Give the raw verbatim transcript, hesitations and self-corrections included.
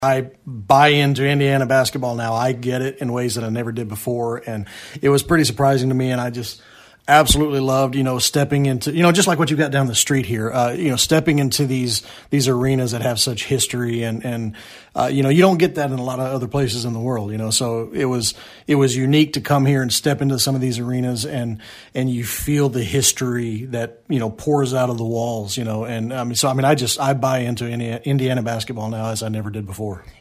I buy into Indiana basketball now. I get it in ways that I never did before, and it was pretty surprising to me, and I just absolutely loved, you know, stepping into, you know, just like what you've got down the street here, uh, you know, stepping into these these arenas that have such history, and and uh, you know, you don't get that in a lot of other places in the world, you know. So it was it was unique to come here and step into some of these arenas, and and you feel the history that, you know, pours out of the walls, you know. And I mean, so I mean, I just I buy into Indiana, Indiana basketball now as I never did before.